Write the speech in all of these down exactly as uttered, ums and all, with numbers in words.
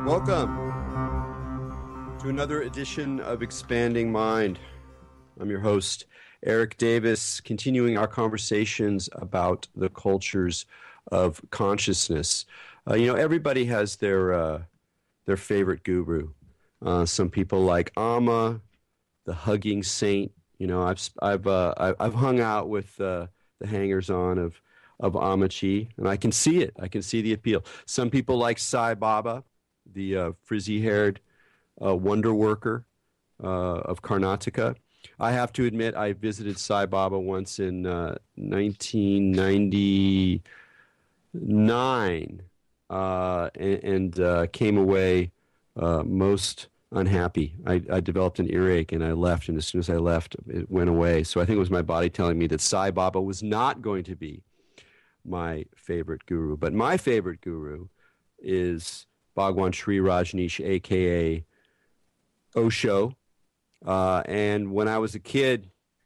Welcome to another edition of Expanding Mind. I'm your host, Eric Davis, continuing our conversations about the cultures of consciousness. Uh, you know, everybody has their uh, their favorite guru. Uh, some people like Amma, the hugging saint. You know, I've I've uh, I've hung out with uh, the hangers-on of of Ammachi, and I can see it. I can see the appeal. Some people like Sai Baba, the uh, frizzy-haired uh, wonder worker uh, of Karnataka. I have to admit, I visited Sai Baba once in uh, nineteen ninety-nine uh, and, and uh, came away uh, most unhappy. I, I developed an earache and I left, and as soon as I left, it went away. So I think it was my body telling me that Sai Baba was not going to be my favorite guru. But my favorite guru is Bhagwan Sri Rajneesh, a k a. Osho. Uh, and when I was a kid,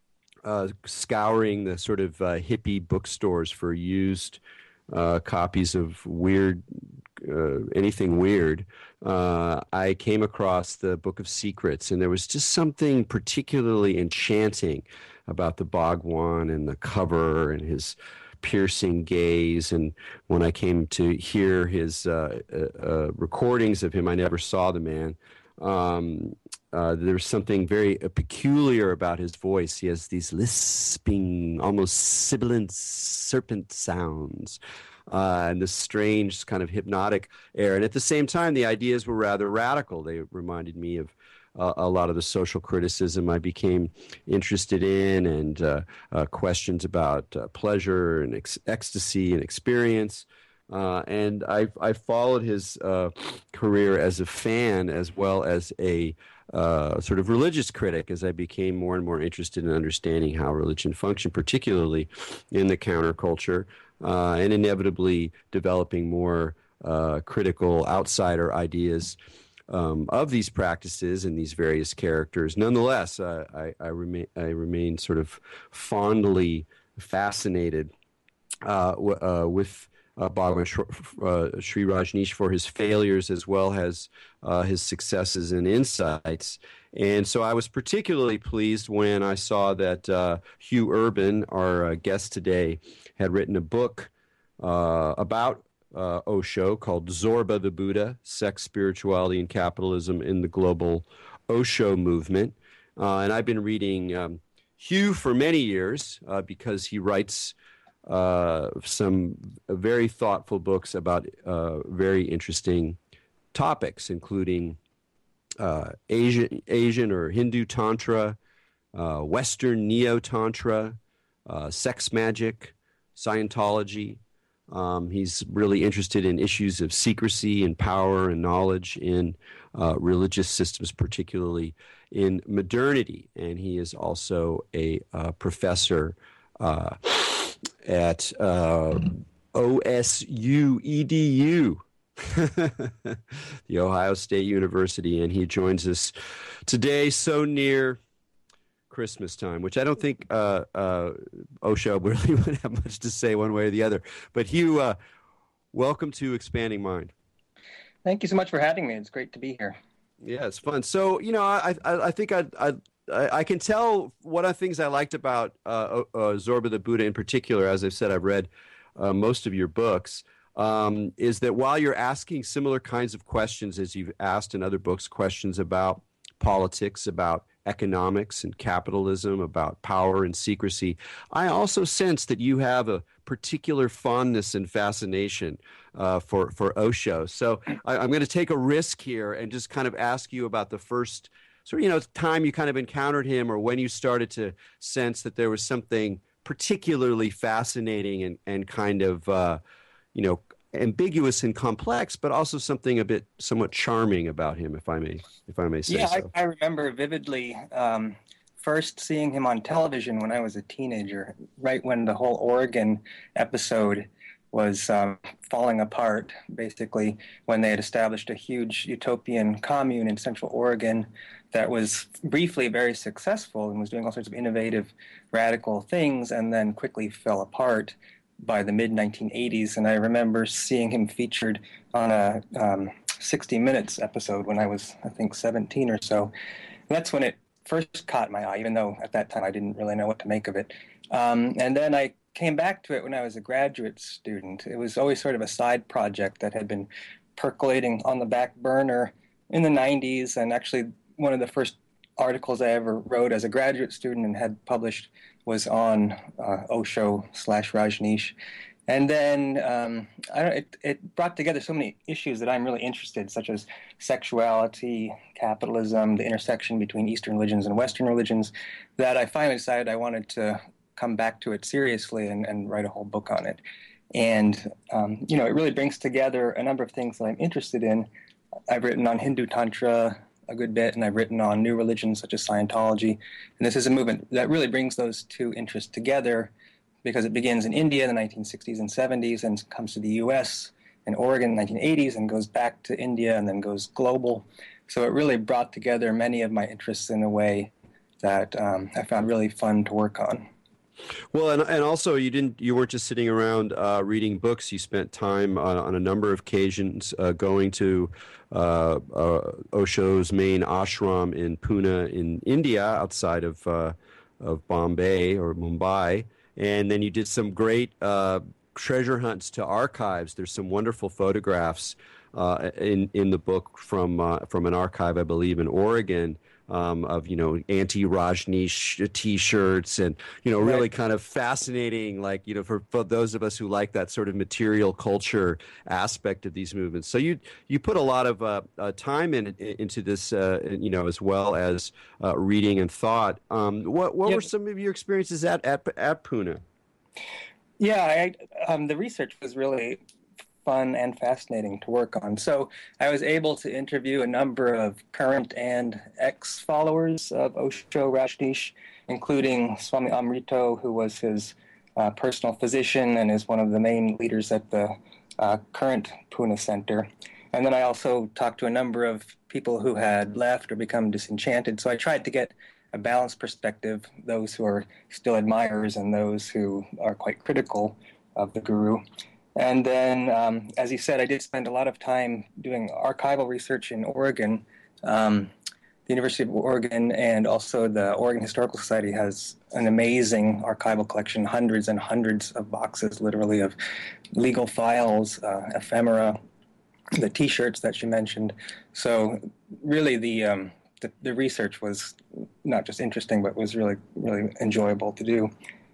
uh, scouring the sort of uh, hippie bookstores for used uh, copies of weird, uh, anything weird, uh, I came across the Book of Secrets, and there was just something particularly enchanting about the Bhagwan and the cover and his piercing gaze. And when I came to hear his uh, uh, uh, recordings of him, I never saw the man. Um, uh, there's something very uh, peculiar about his voice. He has these lisping, almost sibilant serpent sounds, uh, and this strange kind of hypnotic air. And at the same time, the ideas were rather radical. They reminded me of uh, a lot of the social criticism I became interested in, and uh, uh, questions about uh, pleasure and ex- ecstasy and experience. Uh, and I I followed his uh, career as a fan as well as a uh, sort of religious critic as I became more and more interested in understanding how religion functioned, particularly in the counterculture, uh, and inevitably developing more uh, critical outsider ideas um, of these practices and these various characters. Nonetheless, uh, I, I remain I remain sort of fondly fascinated uh, w- uh, with Uh, Bhagwan uh, Sri Rajneesh for his failures as well as uh, his successes and insights. And so I was particularly pleased when I saw that uh, Hugh Urban, our uh, guest today, had written a book uh, about uh, Osho called Zorba the Buddha, Sex, Spirituality, and Capitalism in the Global Osho Movement. Uh, and I've been reading um, Hugh for many years uh, because he writes Uh, some very thoughtful books about uh, very interesting topics, including uh, Asian, Asian or Hindu Tantra, uh, Western Neo-Tantra, uh, sex magic, Scientology. Um, he's really interested in issues of secrecy and power and knowledge in uh, religious systems, particularly in modernity. And he is also a uh, professor uh, at uh, O S U E D U, the Ohio State University, and he joins us today so near Christmas time, which I don't think uh, uh, Osho really would have much to say one way or the other. But Hugh, uh, welcome to Expanding Mind. Thank you so much for having me. It's great to be here. Yeah, it's fun. So, you know, I I, I think I'd, I'd I can tell one of the things I liked about uh, uh, Zorba the Buddha in particular, as I've said, I've read uh, most of your books, um, is that while you're asking similar kinds of questions as you've asked in other books, questions about politics, about economics and capitalism, about power and secrecy, I also sense that you have a particular fondness and fascination uh, for, for Osho. So I, I'm going to take a risk here and just kind of ask you about the first So, you know, time you kind of encountered him, or when you started to sense that there was something particularly fascinating and, and kind of, uh, you know, ambiguous and complex, but also something a bit somewhat charming about him, if I may, if I may say yeah, so. Yeah, I, I remember vividly um, first seeing him on television when I was a teenager, right when the whole Oregon episode was um, falling apart, basically, when they had established a huge utopian commune in Central Oregon that was briefly very successful and was doing all sorts of innovative, radical things, and then quickly fell apart by the mid nineteen eighties. And I remember seeing him featured on a um, sixty Minutes episode when I was, I think, seventeen or so. And that's when it first caught my eye, even though at that time I didn't really know what to make of it. Um, and then I came back to it when I was a graduate student. It was always sort of a side project that had been percolating on the back burner in the nineties, and actually one of the first articles I ever wrote as a graduate student and had published was on uh, Osho slash Rajneesh. And then um, I don't, it, it brought together so many issues that I'm really interested in, such as sexuality, capitalism, the intersection between Eastern religions and Western religions, that I finally decided I wanted to come back to it seriously and, and write a whole book on it. And, um, you know, it really brings together a number of things that I'm interested in. I've written on Hindu Tantra a good bit, and I've written on new religions such as Scientology. And this is a movement that really brings those two interests together, because it begins in India in the nineteen sixties and seventies and comes to the U S and Oregon in the nineteen eighties and goes back to India and then goes global. So it really brought together many of my interests in a way that um, I found really fun to work on. Well, and and also you didn't you weren't just sitting around uh, reading books. You spent time on, on a number of occasions uh, going to uh, uh, Osho's main ashram in Pune in India, outside of uh, of Bombay or Mumbai, and then you did some great uh, treasure hunts to archives. There's some wonderful photographs uh, in in the book from uh, from an archive, I believe, in Oregon. Um, of, you know, anti-Rajneesh T-shirts and, you know, really Right. kind of fascinating, like, you know, for, for those of us who like that sort of material culture aspect of these movements. So you you put a lot of uh, uh, time in, into this, uh, you know, as well as uh, reading and thought. Um, what what Yep. were some of your experiences at, at, at Pune? Yeah, I, um, the research was really fun and fascinating to work on. So I was able to interview a number of current and ex-followers of Osho Rajneesh, including Swami Amrito, who was his uh, personal physician and is one of the main leaders at the uh, current Pune Center. And then I also talked to a number of people who had left or become disenchanted. So I tried to get a balanced perspective, those who are still admirers and those who are quite critical of the guru. And then, um, as you said, I did spend a lot of time doing archival research in Oregon. Um, the University of Oregon and also the Oregon Historical Society has an amazing archival collection, hundreds and hundreds of boxes, literally, of legal files, uh, ephemera, the T-shirts that you mentioned. So really the, um, the the research was not just interesting, but was really, really enjoyable to do.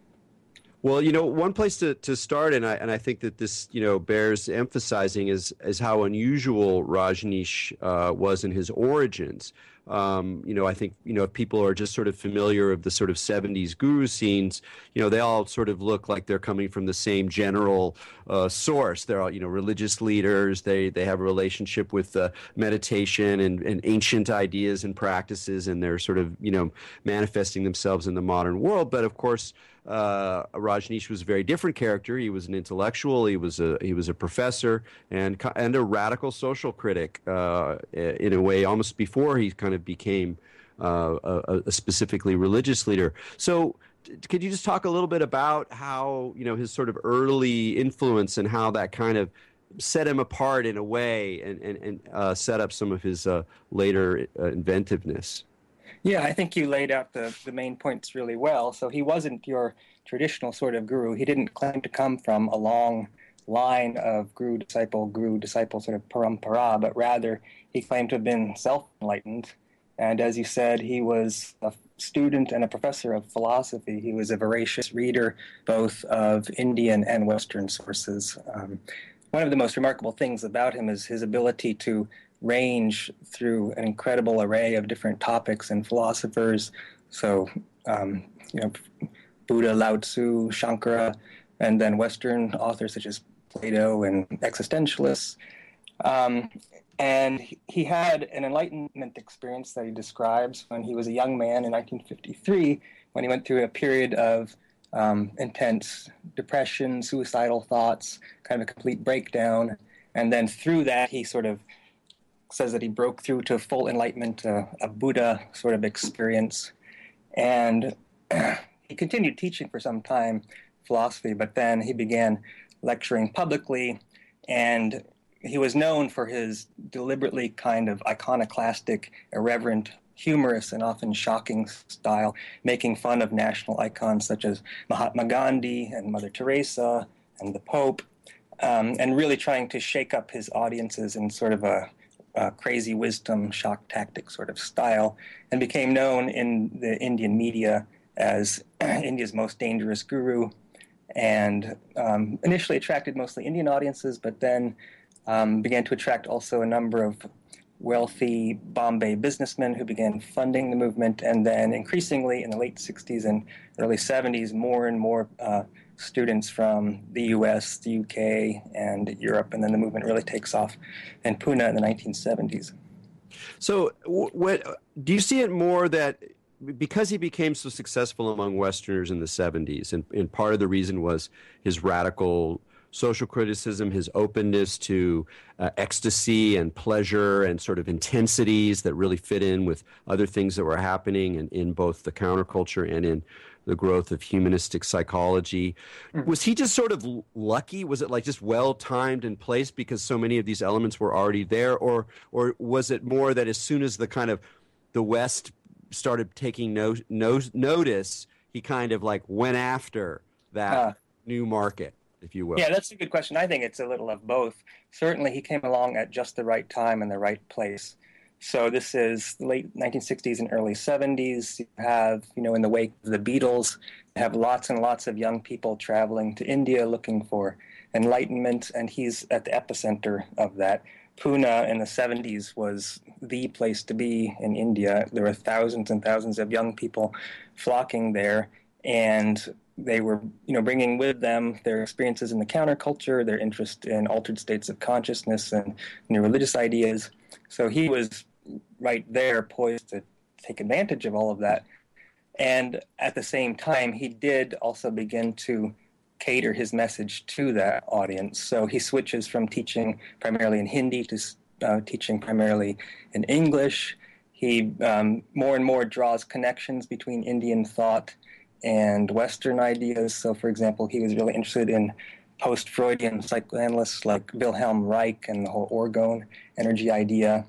Well, you know, one place to, to start, and I and I think that this, you know, bears emphasizing is is how unusual Rajneesh uh, was in his origins. Um, you know, I think, you know, if people are just sort of familiar of the sort of seventies guru scenes, you know, they all sort of look like they're coming from the same general uh, source. They're all, you know, religious leaders. They they have a relationship with uh, meditation and, and ancient ideas and practices, and they're sort of, you know, manifesting themselves in the modern world. But of course, Uh, Rajneesh was a very different character. He was an intellectual. He was a he was a professor and and a radical social critic uh, in a way. Almost before he kind of became uh, a, a specifically religious leader. So, could you just talk a little bit about how, you know, his sort of early influence and how that kind of set him apart in a way, and and, and uh, set up some of his uh, later uh, inventiveness? Yeah, I think you laid out the, the main points really well. So he wasn't your traditional sort of guru. He didn't claim to come from a long line of guru disciple, guru disciple sort of parampara, but rather he claimed to have been self-enlightened. And as you said, he was a student and a professor of philosophy. He was a voracious reader both of Indian and Western sources. Um, one of the most remarkable things about him is his ability to range through an incredible array of different topics and philosophers. So, um, you know, Buddha, Lao Tzu, Shankara, and then Western authors such as Plato and existentialists. Um, and he had an enlightenment experience that he describes when he was a young man in nineteen fifty-three, when he went through a period of um, intense depression, suicidal thoughts, kind of a complete breakdown. And then through that, he sort of says that he broke through to full enlightenment, uh, a Buddha sort of experience. And he continued teaching for some time philosophy, but then he began lecturing publicly, and he was known for his deliberately kind of iconoclastic, irreverent, humorous, and often shocking style, making fun of national icons such as Mahatma Gandhi and Mother Teresa and the Pope, um, and really trying to shake up his audiences in sort of a, a crazy wisdom, shock tactic sort of style, and became known in the Indian media as India's most dangerous guru, and um, initially attracted mostly Indian audiences, but then um, began to attract also a number of wealthy Bombay businessmen who began funding the movement, and then increasingly in the late sixties and early seventies, more and more uh, students from the U S, the U K, and Europe, and then the movement really takes off in Pune in the nineteen seventies. So what, do you see it more that because he became so successful among Westerners in the seventies, and, and part of the reason was his radical social criticism, his openness to uh, ecstasy and pleasure and sort of intensities that really fit in with other things that were happening in, in both the counterculture and in the growth of humanistic psychology. Mm. Was he just sort of lucky? Was it like just well-timed and placed because so many of these elements were already there? Or, or was it more that as soon as the kind of the West started taking no, no, notice, he kind of like went after that uh. new market, if you will? Yeah, that's a good question. I think it's a little of both. Certainly, he came along at just the right time and the right place. So this is the late nineteen sixties and early seventies. You have, you know, in the wake of the Beatles, you have lots and lots of young people traveling to India looking for enlightenment, and he's at the epicenter of that. Pune in the seventies was the place to be in India. There were thousands and thousands of young people flocking there, and they were, you know, bringing with them their experiences in the counterculture, their interest in altered states of consciousness and new religious ideas. So he was right there, poised to take advantage of all of that. And at the same time, he did also begin to cater his message to that audience. So he switches from teaching primarily in Hindi to uh, teaching primarily in English. He um, more and more draws connections between Indian thought and Western ideas. So, for example, he was really interested in post-Freudian psychoanalysts like Wilhelm Reich and the whole orgone energy idea.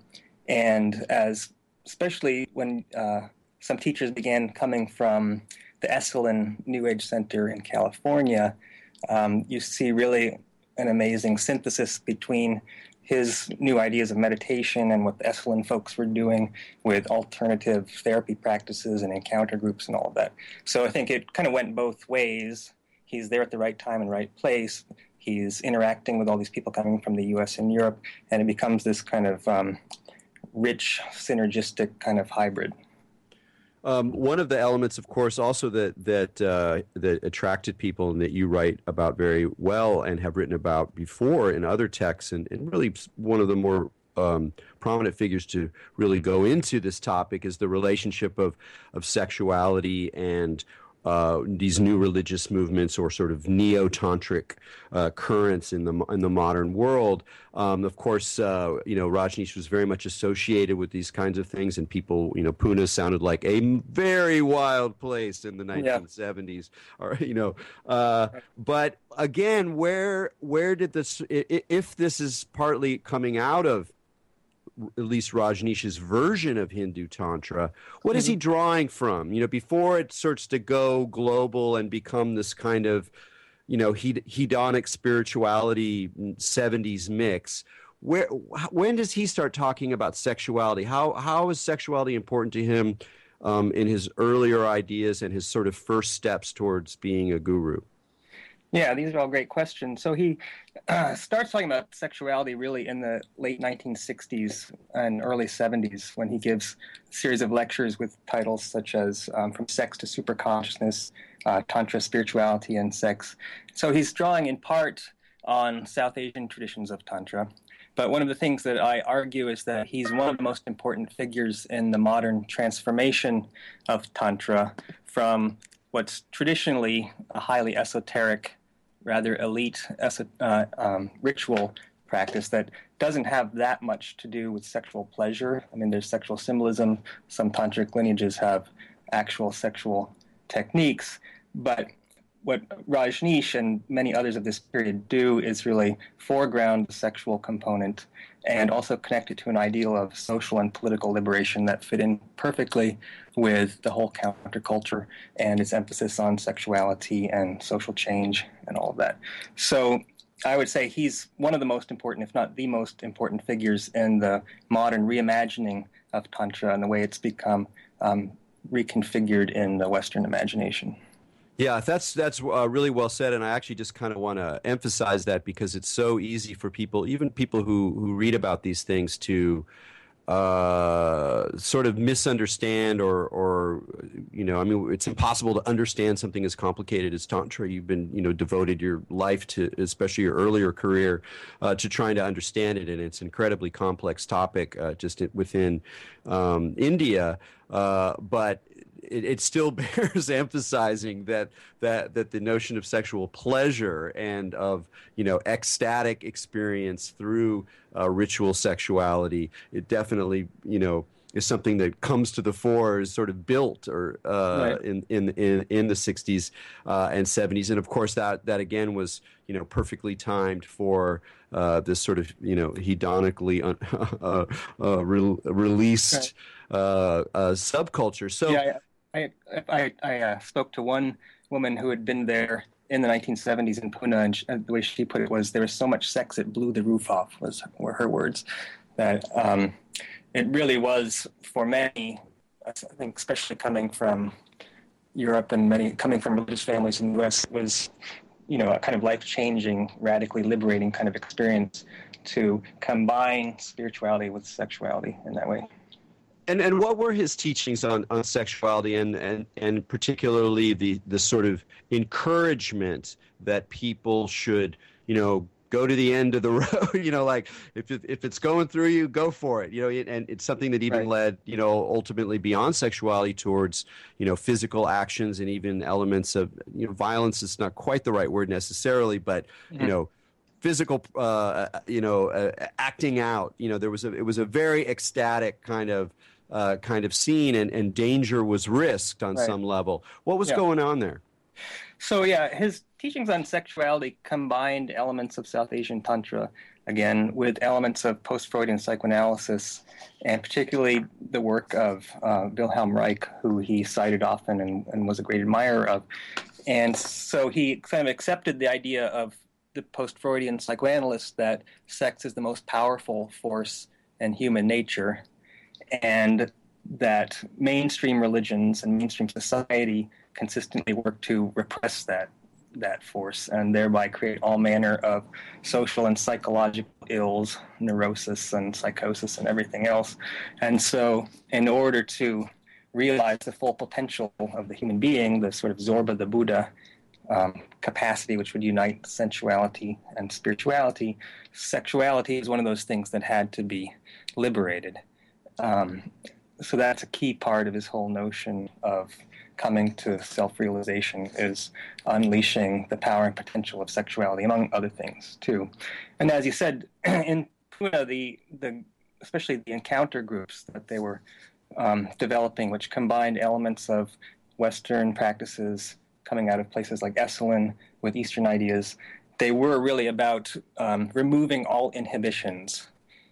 And as, especially when uh, some teachers began coming from the Esalen New Age Center in California, um, you see really an amazing synthesis between his new ideas of meditation and what the Esalen folks were doing with alternative therapy practices and encounter groups and all of that. So I think it kind of went both ways. He's there at the right time and right place. He's interacting with all these people coming from the U S and Europe, and it becomes this kind of um, rich, synergistic kind of hybrid. Um, one of the elements, of course, also that that uh, that attracted people and that you write about very well and have written about before in other texts, and, and really one of the more um, prominent figures to really go into this topic is the relationship of of sexuality and uh, these new religious movements or sort of neo-tantric uh, currents in the in the modern world. Um, of course, uh, you know, Rajneesh was very much associated with these kinds of things, and people, you know, Pune sounded like a very wild place in the nineteen seventies, yeah. or you know. Uh, but again, where where did this? If this is partly coming out of at least Rajneesh's version of Hindu Tantra, what is he drawing from? You know, before it starts to go global and become this kind of, you know, hed- hedonic spirituality seventies mix, where when does he start talking about sexuality? How how is sexuality important to him um, in his earlier ideas and his sort of first steps towards being a guru? Yeah, these are all great questions. So he uh, starts talking about sexuality really in the late nineteen sixties and early seventies when he gives a series of lectures with titles such as um, From Sex to Superconsciousness, uh, Tantra, Spirituality, and Sex. So he's drawing in part on South Asian traditions of Tantra. But one of the things that I argue is that he's one of the most important figures in the modern transformation of Tantra from what's traditionally a highly esoteric, rather elite uh, um, ritual practice that doesn't have that much to do with sexual pleasure. I mean, there's sexual symbolism. Some tantric lineages have actual sexual techniques, but what Rajneesh and many others of this period do is really foreground the sexual component and also connect it to an ideal of social and political liberation that fit in perfectly with the whole counterculture and its emphasis on sexuality and social change and all of that. So I would say he's one of the most important, if not the most important figures in the modern reimagining of Tantra and the way it's become um, reconfigured in the Western imagination. Yeah, that's that's uh, really well said, and I actually just kind of want to emphasize that because it's so easy for people, even people who, who read about these things, to uh, sort of misunderstand or, or, you know, I mean, it's impossible to understand something as complicated as Tantra. You've been, you know, devoted your life to, especially your earlier career, uh, to trying to understand it, and it's an incredibly complex topic uh, just within um, India, uh, but It, it still bears emphasizing that that that the notion of sexual pleasure and of, you know, ecstatic experience through uh, ritual sexuality, it definitely, you know, is something that comes to the fore, is sort of built or uh, Right. in, in in in the sixties uh, and seventies, and of course that that again was, you know, perfectly timed for uh, this sort of, you know, hedonically un- uh, uh, re- released Right. uh, uh, subculture. So. Yeah, I I, I uh, spoke to one woman who had been there in the nineteen seventies in Pune, and she, the way she put it was, there was so much sex it blew the roof off, was were her words. That um, it really was for many, I think, especially coming from Europe and many coming from religious families in the U S, was, you know, a kind of life-changing, radically liberating kind of experience to combine spirituality with sexuality in that way. And and what were his teachings on, on sexuality and, and, and particularly the, the sort of encouragement that people should, you know, go to the end of the road, you know, like if it, if it's going through you, go for it, you know, and it's something that even Right. led, you know, ultimately beyond sexuality towards, you know, physical actions and even elements of, you know, violence is not quite the right word necessarily, but, Mhm. you know, physical, uh, you know, uh, acting out, you know, there was a, it was a very ecstatic kind of, uh, kind of scene, and, and danger was risked on Right. some level. What was Yeah. going on there? So yeah, his teachings on sexuality combined elements of South Asian Tantra, again, with elements of post-Freudian psychoanalysis, and particularly the work of uh, Wilhelm Reich, who he cited often and, and was a great admirer of. And so he kind of accepted the idea of the post-Freudian psychoanalysts that sex is the most powerful force in human nature, and that mainstream religions and mainstream society consistently work to repress that that force and thereby create all manner of social and psychological ills, neurosis and psychosis and everything else. And so in order to realize the full potential of the human being, the sort of Zorba the Buddha um, capacity which would unite sensuality and spirituality, sexuality is one of those things that had to be liberated. Um, so that's a key part of his whole notion of coming to self-realization, is unleashing the power and potential of sexuality, among other things, too. And as you said, in Pune, the, the, especially the encounter groups that they were um, developing, which combined elements of Western practices coming out of places like Esalen with Eastern ideas, they were really about um, removing all inhibitions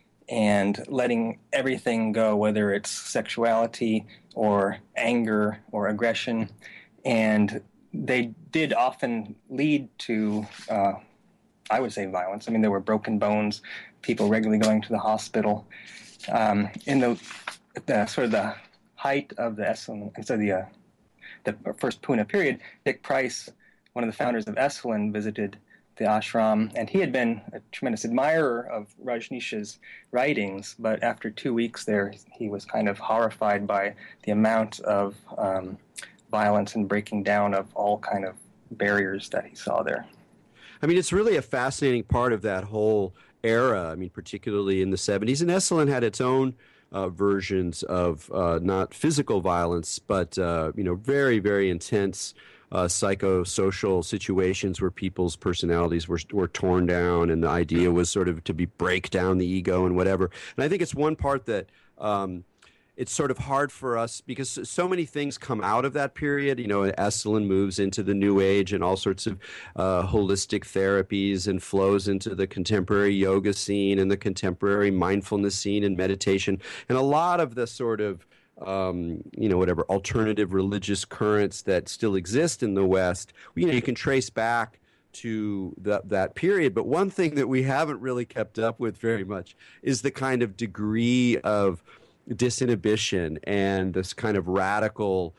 and letting everything go, whether it's sexuality or anger or aggression. And they did often lead to, uh, I would say, violence. I mean, there were broken bones, people regularly going to the hospital. Um, in the, the sort of the height of the Esalen, so the, uh, the first Pune period, Dick Price, one of the founders of Esalen, visited the ashram, and he had been a tremendous admirer of Rajneesh's writings, but after two weeks there, he was kind of horrified by the amount of um, violence and breaking down of all kind of barriers that he saw there. I mean, it's really a fascinating part of that whole era. I mean, particularly in the seventies, and Esalen had its own uh, versions of uh, not physical violence, but uh, you know, very, very intense Uh, psychosocial situations where people's personalities were were torn down, and the idea was sort of to be break down the ego and whatever. And I think it's one part that um, it's sort of hard for us because so many things come out of that period. You know, Esalen moves into the New Age and all sorts of uh, holistic therapies and flows into the contemporary yoga scene and the contemporary mindfulness scene and meditation. And a lot of the sort of Um, you know, whatever alternative religious currents that still exist in the West, you know, you can trace back to that that period. But one thing that we haven't really kept up with very much is the kind of degree of disinhibition and this kind of radical,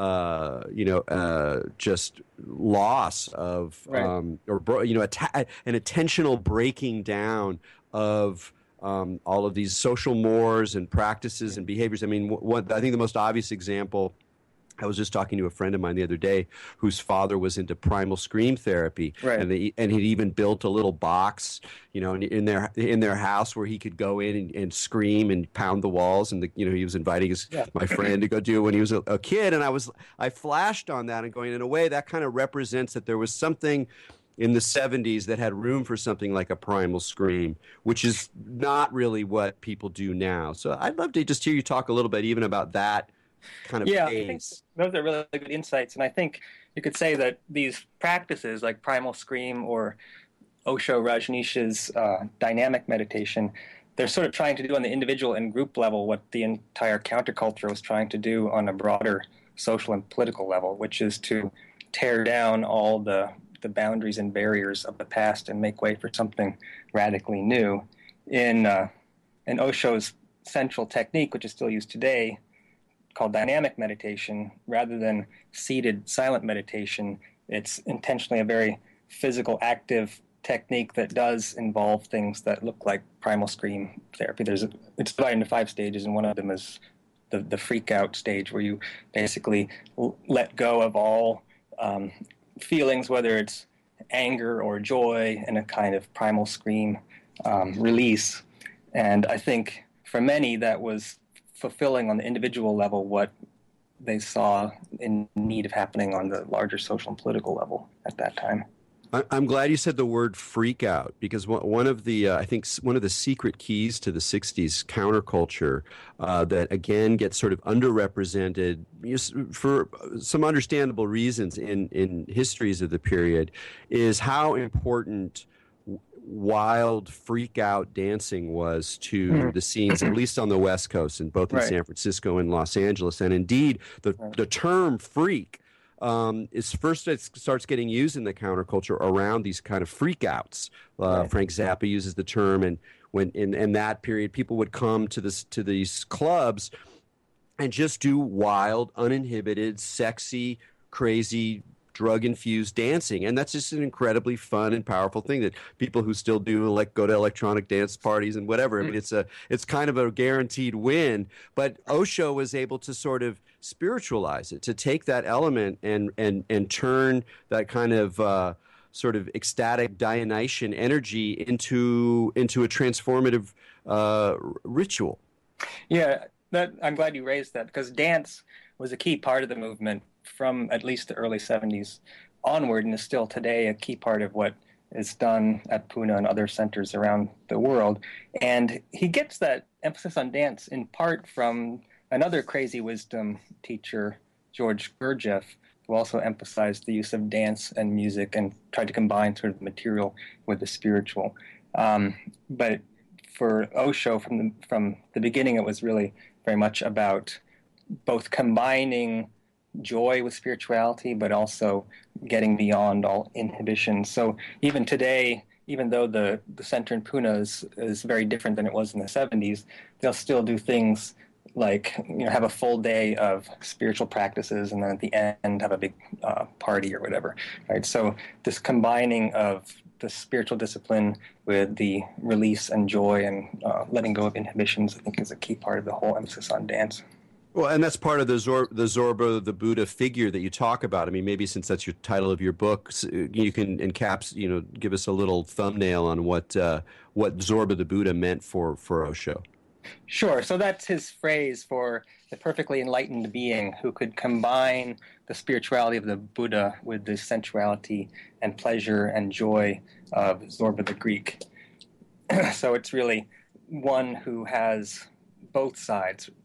uh, you know, uh, just loss of, Right. um, or bro- you know, atta- an intentional breaking down of. Um, all of these social mores and practices and behaviors. I mean, what, I think the most obvious example, I was just talking to a friend of mine the other day whose father was into primal scream therapy, Right. and they, and he'd even built a little box, you know, in, in their in their house where he could go in and, and scream and pound the walls. And the, you know, he was inviting his Yeah. my friend to go do it when he was a, a kid. And I was I flashed on that and going, in a way, that kind of represents that there was something in the seventies that had room for something like a primal scream, which is not really what people do now. So I'd love to just hear you talk a little bit even about that kind of Yeah, I think phase. those are really good insights. And I think you could say that these practices like primal scream or Osho Rajneesh's uh, dynamic meditation, they're sort of trying to do on the individual and group level what the entire counterculture was trying to do on a broader social and political level, which is to tear down all the the boundaries and barriers of the past and make way for something radically new. In, uh, in Osho's central technique, which is still used today, called dynamic meditation, rather than seated silent meditation, it's intentionally a very physical, active technique that does involve things that look like primal scream therapy. There's a, it's divided into five stages, and one of them is the, the freak out stage, where you basically l- let go of all um, feelings, whether it's anger or joy, and a kind of primal scream um, release. And I think for many that was fulfilling on the individual level what they saw in need of happening on the larger social and political level at that time. I- I'm glad you said the word freak out, because one one of the, uh, I think s- one of the secret keys to the sixties counterculture uh, that again gets sort of underrepresented just for some understandable reasons in, in histories of the period is how important w- wild freak out dancing was to Mhm. the scenes, at least on the West Coast, and both in Right. San Francisco and Los Angeles. And indeed, the, Right. the term freak um, is first it starts getting used in the counterculture around these kind of freakouts. Uh, Right. Frank Zappa uses the term, and when in, in that period, people would come to this to these clubs and just do wild, uninhibited, sexy, crazy, drug-infused dancing, and that's just an incredibly fun and powerful thing that people who still do like go to electronic dance parties and whatever. I mean, it's a it's kind of a guaranteed win. But Osho was able to sort of spiritualize it, to take that element and and and turn that kind of uh, sort of ecstatic Dionysian energy into into a transformative uh, ritual. Yeah, that I'm glad you raised that, because dance was a key part of the movement from at least the early seventies onward, and is still today a key part of what is done at Pune and other centers around the world. And he gets that emphasis on dance in part from another crazy wisdom teacher, George Gurdjieff, who also emphasized the use of dance and music and tried to combine sort of the material with the spiritual. Um, but for Osho, from the, from the beginning, it was really very much about both combining joy with spirituality, but also getting beyond all inhibitions. So even today, even though the, the center in Pune is, is very different than it was in the seventies, they'll still do things like, you know, have a full day of spiritual practices, and then at the end have a big uh, party or whatever, right? So this combining of the spiritual discipline with the release and joy and uh, letting go of inhibitions, I think, is a key part of the whole emphasis on dance. Well, and that's part of the Zor- the Zorba, the Buddha figure that you talk about. I mean, maybe since that's your title of your book, you can encaps, you know, give us a little thumbnail on what uh, what Zorba the Buddha meant for for Osho. Sure. So that's his phrase for the perfectly enlightened being who could combine the spirituality of the Buddha with the sensuality and pleasure and joy of Zorba the Greek. So it's really one who has both sides, right?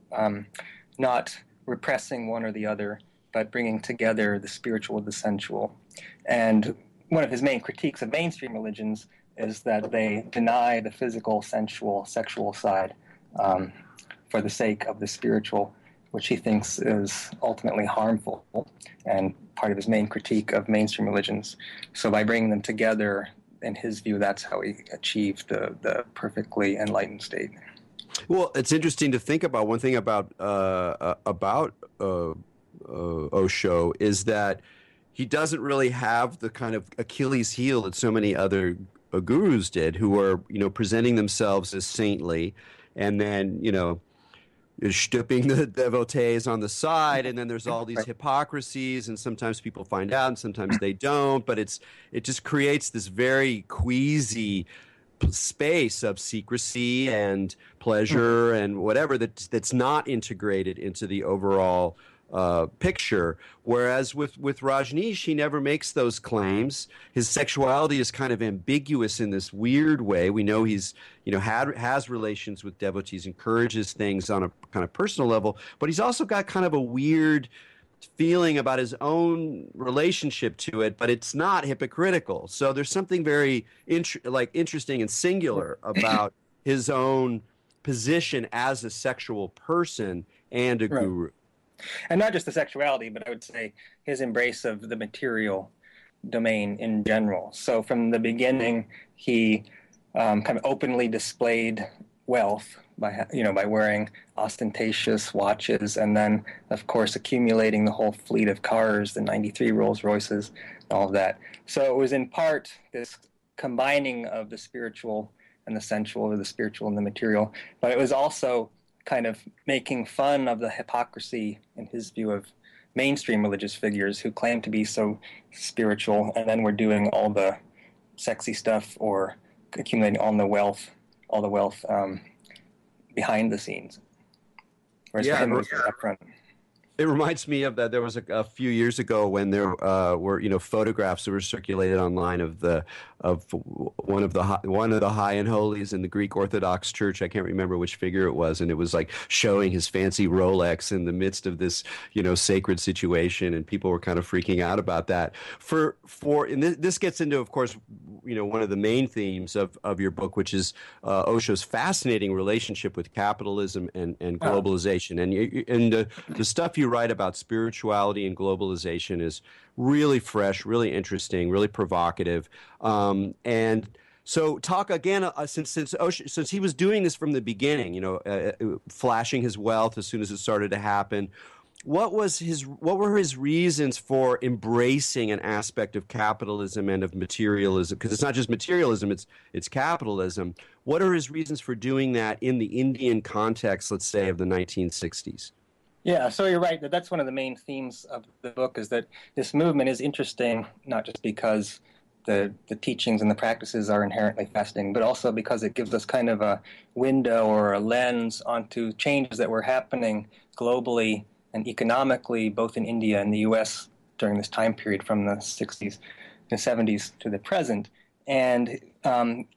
um, not repressing one or the other, but bringing together the spiritual with the sensual. And one of his main critiques of mainstream religions is that they deny the physical, sensual, sexual side um, for the sake of the spiritual, which he thinks is ultimately harmful and part of his main critique of mainstream religions. So by bringing them together, in his view, that's how he achieved the, the perfectly enlightened state. Well, it's interesting to think about. One thing about uh, about uh, uh, Osho is that he doesn't really have the kind of Achilles heel that so many other uh, gurus did, who are, you know, presenting themselves as saintly, and then, you know, stooping the devotees on the side, and then there's all these hypocrisies, and sometimes people find out and sometimes they don't, but it's it just creates this very queasy space of secrecy and pleasure and whatever that that's not integrated into the overall uh, picture. Whereas with, with Rajneesh, he never makes those claims. His sexuality is kind of ambiguous in this weird way. We know he's, you know, had has relations with devotees, encourages things on a kind of personal level, but he's also got kind of a weird feeling about his own relationship to it, but it's not hypocritical. So there's something very int- like interesting and singular about his own position as a sexual person and a Right. guru. And not just the sexuality, but I would say his embrace of the material domain in general. So from the beginning, he um, kind of openly displayed wealth by, you know, by wearing ostentatious watches, and then, of course, accumulating the whole fleet of cars, the ninety-three Rolls Royces, all of that. So it was in part this combining of the spiritual and the sensual, or the spiritual and the material, but it was also kind of making fun of the hypocrisy, in his view, of mainstream religious figures who claim to be so spiritual and then were doing all the sexy stuff or accumulating all the wealth, all the wealth um, behind the scenes. Whereas Yeah, for him, it was yeah. up front. It reminds me of that. There was a, a few years ago when there uh, were, you know, photographs that were circulated online of the of one of the hi- one of the high and holies in the Greek Orthodox Church. I can't remember which figure it was, and it was like showing his fancy Rolex in the midst of this, you know, sacred situation, and people were kind of freaking out about that. For for and this, this gets into, of course, you know, one of the main themes of, of your book, which is uh, Osho's fascinating relationship with capitalism and, and globalization, and you, and uh, the stuff you write about spirituality and globalization is really fresh, really interesting, really provocative. Um, and so, talk again, uh, since since Osho, since he was doing this from the beginning, you know, uh, uh, flashing his wealth as soon as it started to happen. What was his? What were his reasons for embracing an aspect of capitalism and of materialism? Because it's not just materialism; it's it's capitalism. What are his reasons for doing that in the Indian context, let's say, of the nineteen sixties? Yeah, so you're right that that's one of the main themes of the book, is that this movement is interesting, not just because the the teachings and the practices are inherently fascinating, but also because it gives us kind of a window or a lens onto changes that were happening globally and economically, both in India and the U S during this time period from the sixties and seventies to the present. And um,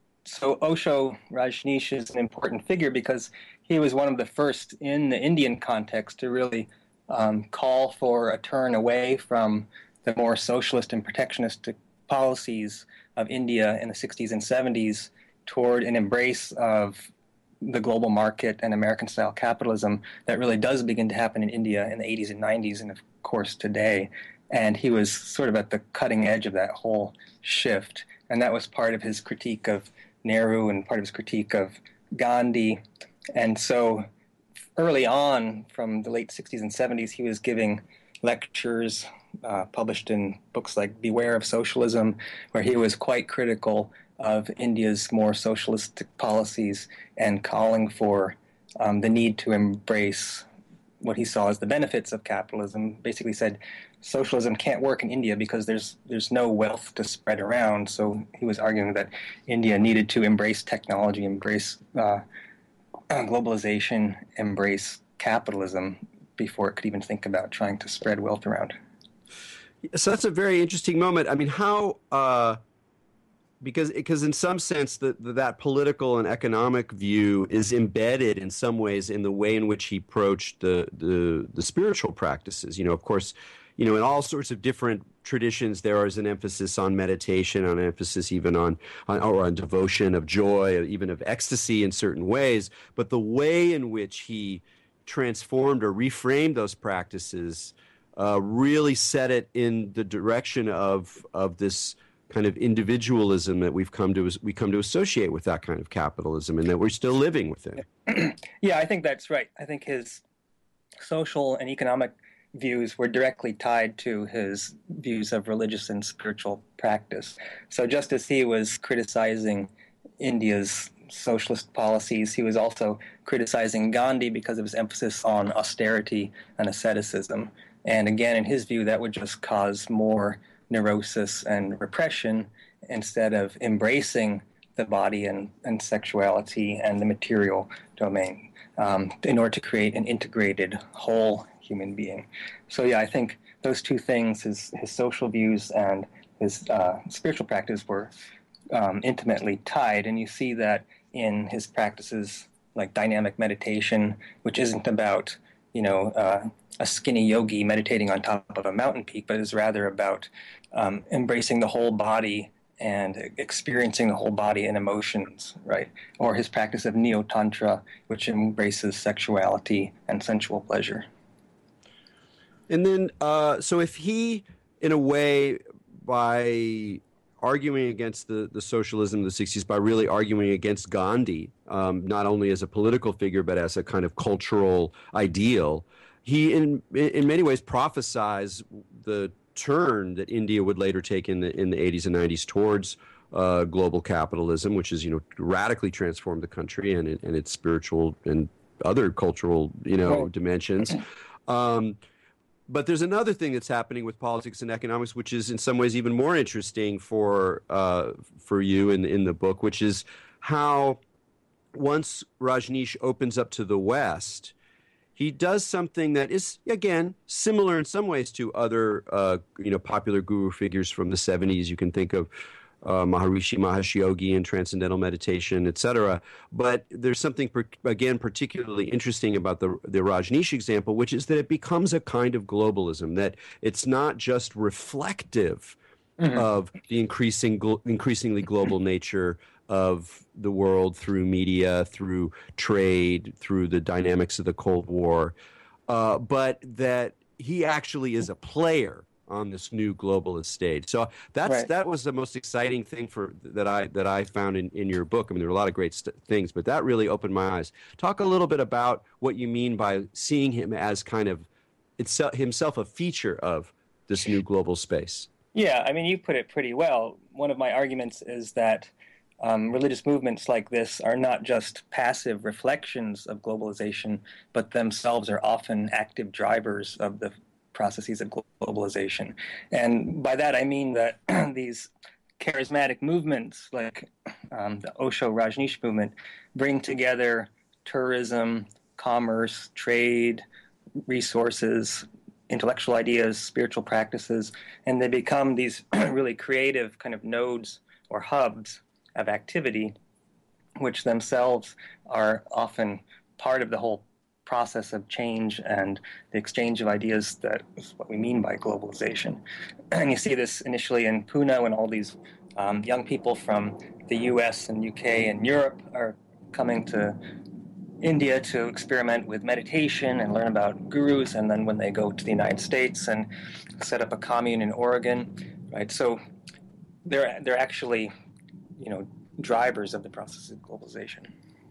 so Osho Rajneesh is an important figure because he was one of the first in the Indian context to really um, call for a turn away from the more socialist and protectionist policies of India in the sixties and seventies toward an embrace of the global market and American-style capitalism that really does begin to happen in India in the eighties and nineties, and of course today. And he was sort of at the cutting edge of that whole shift, and that was part of his critique of Nehru and part of his critique of Gandhi. And so early on, from the late sixties and seventies, he was giving lectures uh, published in books like Beware of Socialism, where he was quite critical of India's more socialistic policies and calling for um, the need to embrace what he saw as the benefits of capitalism. Basically said socialism can't work in India because there's there's no wealth to spread around. So he was arguing that India needed to embrace technology, embrace uh, globalization, embrace capitalism before it could even think about trying to spread wealth around. So that's a very interesting moment. I mean, how uh, because because in some sense that that political and economic view is embedded in some ways in the way in which he approached the the, the spiritual practices. You know, of course, you know, in all sorts of different traditions, there is an emphasis on meditation, on emphasis even on, on or on devotion of joy, or even of ecstasy in certain ways. But the way in which he transformed or reframed those practices uh, really set it in the direction of of this kind of individualism that we've come to we come to associate with that kind of capitalism, and that we're still living within. Yeah, I think that's right. I think his social and economic views were directly tied to his views of religious and spiritual practice. So just as he was criticizing India's socialist policies, he was also criticizing Gandhi because of his emphasis on austerity and asceticism. And again, in his view, that would just cause more neurosis and repression instead of embracing the body and, and sexuality and the material domain um, in order to create an integrated whole human being. So yeah, I think those two things, his, his social views and his uh, spiritual practice, were um, intimately tied. And you see that in his practices like dynamic meditation, which isn't about, you know, uh, a skinny yogi meditating on top of a mountain peak, but is rather about um, embracing the whole body and experiencing the whole body and emotions, right? Or his practice of neo-tantra, which embraces sexuality and sensual pleasure. And then, uh, so if he, in a way, by arguing against the, the socialism of the sixties, by really arguing against Gandhi, um, not only as a political figure, but as a kind of cultural ideal, he, in in many ways, prophesies the turn that India would later take in the in the eighties and nineties towards uh, global capitalism, which is, you know, radically transformed the country and and its spiritual and other cultural, you know, dimensions. Um, But there's another thing that's happening with politics and economics, which is in some ways even more interesting for uh, for you in in the book, which is how once Rajneesh opens up to the West, he does something that is, again, similar in some ways to other uh, you know popular guru figures from the seventies. You can think of Uh, Maharishi Mahesh Yogi and transcendental meditation, et cetera. But there's something, per, again, particularly interesting about the, the Rajneesh example, which is that it becomes a kind of globalism, that it's not just reflective mm-hmm. of the increasing, gl- increasingly global nature of the world through media, through trade, through the dynamics of the Cold War, uh, but that he actually is a player on this new globalist stage. So that's right. That was the most exciting thing for that I that I found in, in your book. I mean, there were a lot of great st- things, but that really opened my eyes. Talk a little bit about what you mean by seeing him as kind of itself himself a feature of this new global space. Yeah, I mean, you put it pretty well. One of my arguments is that um, religious movements like this are not just passive reflections of globalization, but themselves are often active drivers of the processes of globalization. And by that I mean that these charismatic movements like um, the Osho Rajneesh movement bring together tourism, commerce, trade, resources, intellectual ideas, spiritual practices, and they become these really creative kind of nodes or hubs of activity, which themselves are often part of the whole process of change and the exchange of ideas that is what we mean by globalization. And you see this initially in Pune when all these um, young people from the U S and U K and Europe are coming to India to experiment with meditation and learn about gurus, and then when they go to the United States and set up a commune in Oregon, right? So they're they're actually, you know, drivers of the process of globalization.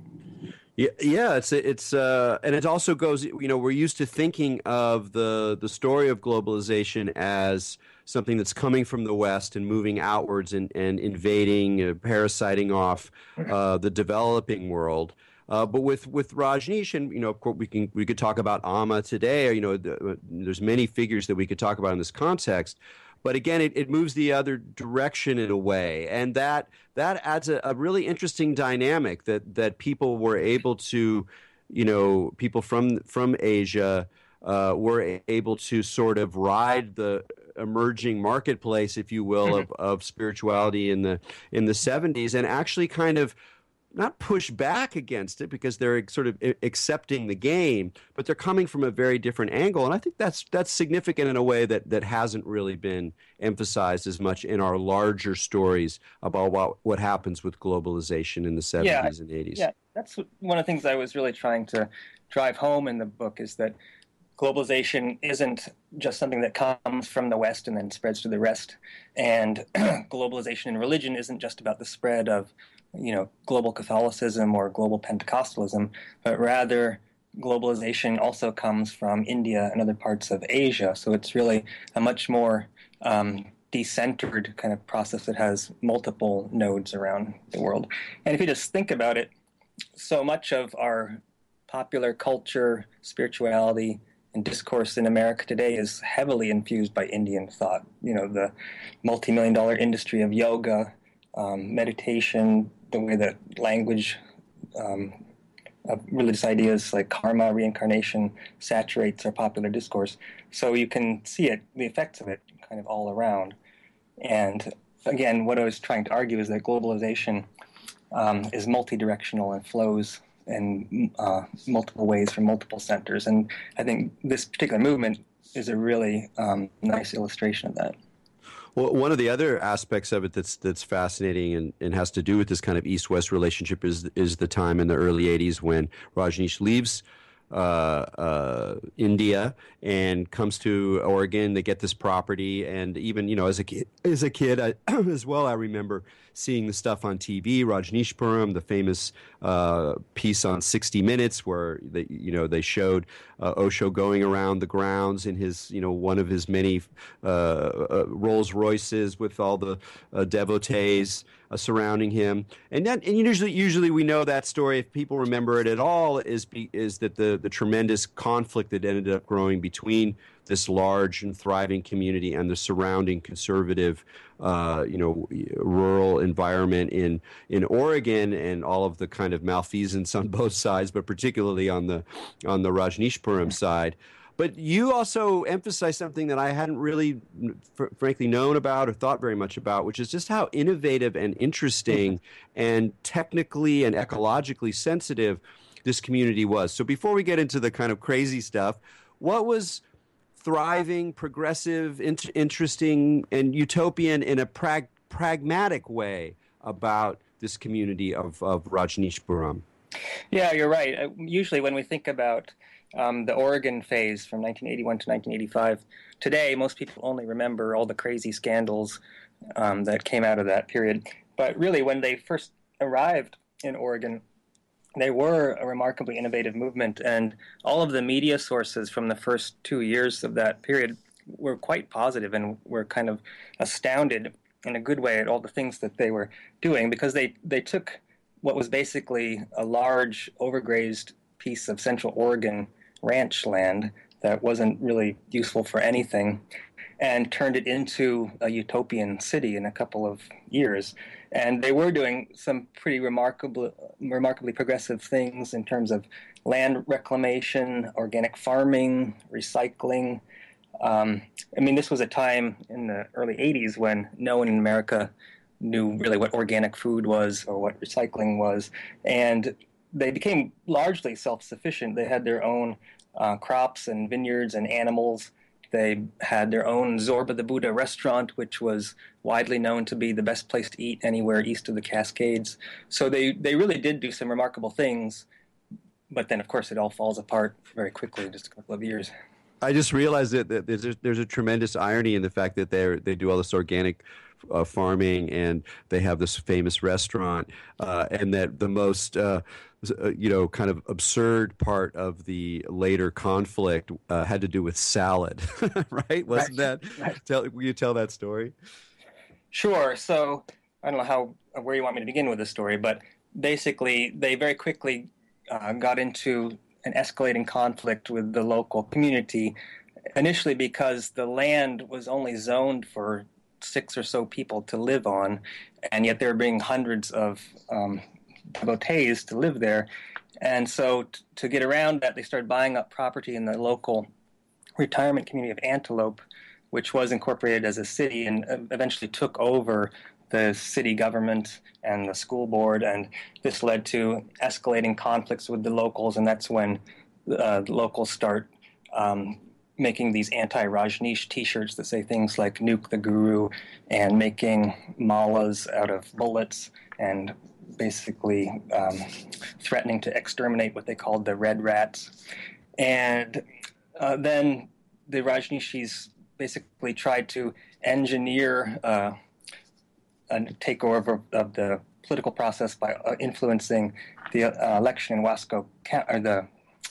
Yeah, yeah, it's it's uh, and it also goes. You know, we're used to thinking of the the story of globalization as something that's coming from the West and moving outwards and and invading, uh, parasiting off uh, the developing world. Uh, but with with Rajneesh, and you know, of course, we can we could talk about Amma today. Or, you know, the, there's many figures that we could talk about in this context. But again, it, it moves the other direction in a way, and that that adds a, a really interesting dynamic that that people were able to, you know, people from from Asia uh, were able to sort of ride the emerging marketplace, if you will, of, of spirituality in the in the seventies, and actually kind of not push back against it because they're sort of accepting the game, but they're coming from a very different angle. And I think that's that's significant in a way that, that hasn't really been emphasized as much in our larger stories about what, what happens with globalization in the seventies yeah, and eighties. Yeah, that's one of the things I was really trying to drive home in the book, is that globalization isn't just something that comes from the West and then spreads to the rest. And globalization in religion isn't just about the spread of, you know, global Catholicism or global Pentecostalism, but rather globalization also comes from India and other parts of Asia. So it's really a much more um, decentered kind of process that has multiple nodes around the world. And if you just think about it, so much of our popular culture, spirituality, and discourse in America today is heavily infused by Indian thought. You know, the multi-million dollar industry of yoga, um, meditation, the way that language um, of religious ideas like karma, reincarnation, saturates our popular discourse. So you can see it, the effects of it, kind of all around. And again, what I was trying to argue is that globalization um, is multi-directional and flows in uh, multiple ways from multiple centers. And I think this particular movement is a really um, nice illustration of that. Well, one of the other aspects of it that's that's fascinating and, and has to do with this kind of East-West relationship is is the time in the early eighties when Rajneesh leaves uh, uh, India and comes to Oregon. They get this property, and even, you know, as a kid, as a kid I, as well, I remember seeing the stuff on T V, Rajneeshpuram, the famous uh, piece on sixty minutes where they, you know, they showed uh, Osho going around the grounds in his, you know, one of his many uh, uh, Rolls Royces with all the uh, devotees uh, surrounding him. And that, and usually, usually we know that story, if people remember it at all, is be, is that the the tremendous conflict that ended up growing between this large and thriving community and the surrounding conservative, uh, you know, rural environment in in Oregon, and all of the kind of malfeasance on both sides, but particularly on the on the Rajneeshpuram side. But you also emphasize something that I hadn't really, fr- frankly, known about or thought very much about, which is just how innovative and interesting and technically and ecologically sensitive this community was. So before we get into the kind of crazy stuff, what was thriving, progressive, in- interesting, and utopian in a prag- pragmatic way about this community of, of Rajneeshpuram? Yeah, you're right. Uh, usually when we think about um, the Oregon phase from nineteen eighty-one to nineteen eighty-five, today most people only remember all the crazy scandals um, that came out of that period. But really, when they first arrived in Oregon, they were a remarkably innovative movement, and all of the media sources from the first two years of that period were quite positive and were kind of astounded in a good way at all the things that they were doing, because they, they took what was basically a large, overgrazed piece of Central Oregon ranch land that wasn't really useful for anything and turned it into a utopian city in a couple of years. And they were doing some pretty remarkable, remarkably progressive things in terms of land reclamation, organic farming, recycling. Um, I mean, this was a time in the early eighties when no one in America knew really what organic food was or what recycling was. And they became largely self-sufficient. They had their own uh, crops and vineyards and animals. They had their own Zorba the Buddha restaurant, which was widely known to be the best place to eat anywhere east of the Cascades. So they, they really did do some remarkable things. But then, of course, it all falls apart very quickly in just a couple of years. I just realized that, that there's, a, there's a tremendous irony in the fact that they they do all this organic uh, farming, and they have this famous restaurant, uh, and that the most uh, you know kind of absurd part of the later conflict uh, had to do with salad, right? Wasn't Right. that? Right. Tell, will you tell that story? Sure. So I don't know how where you want me to begin with this story, but basically they very quickly uh, got into an escalating conflict with the local community, initially because the land was only zoned for six or so people to live on, and yet there were being hundreds of um, devotees to live there. And so t- to get around that, they started buying up property in the local retirement community of Antelope which was incorporated as a city and eventually took over the city government and the school board, and this led to escalating conflicts with the locals, and that's when uh, the locals start um, making these anti-Rajneesh t-shirts that say things like "Nuke the Guru" and making malas out of bullets and basically um, threatening to exterminate what they called the Red Rats. And uh, then the Rajneeshis basically tried to engineer uh, a takeover of the political process by uh, influencing the uh, election in Wasco, or the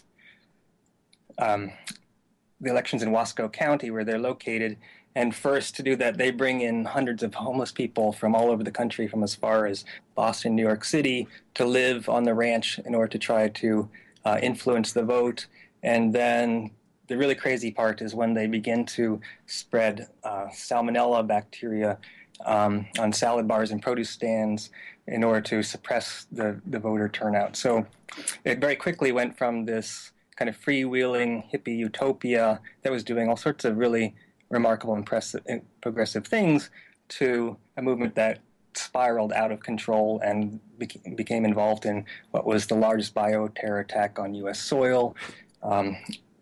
um, the elections in Wasco County, where they're located. And first, to do that, they bring in hundreds of homeless people from all over the country, from as far as Boston, New York City, to live on the ranch in order to try to uh, influence the vote. And then the really crazy part is when they begin to spread uh, salmonella bacteria um, on salad bars and produce stands in order to suppress the, the voter turnout. So it very quickly went from this kind of freewheeling hippie utopia that was doing all sorts of really remarkable, impressive, progressive things to a movement that spiraled out of control and beca- became involved in what was the largest bioterror attack on U S soil, um,